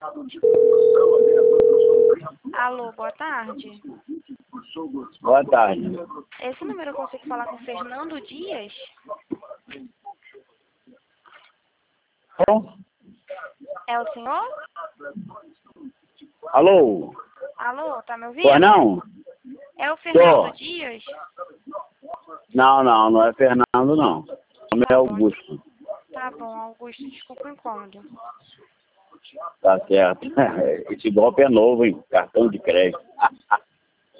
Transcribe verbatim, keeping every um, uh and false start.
Alô, boa tarde. Boa tarde. Esse número eu consigo falar com Fernando Dias? Bom, É o senhor? alô? Alô, tá me ouvindo? Pois não? É o Fernando Tô. Dias? Não, não, não é Fernando, não. O nome é Tá bom. Augusto. Tá bom, Augusto, desculpa o incômodo. Tá certo. Esse golpe é novo, hein? Cartão de crédito.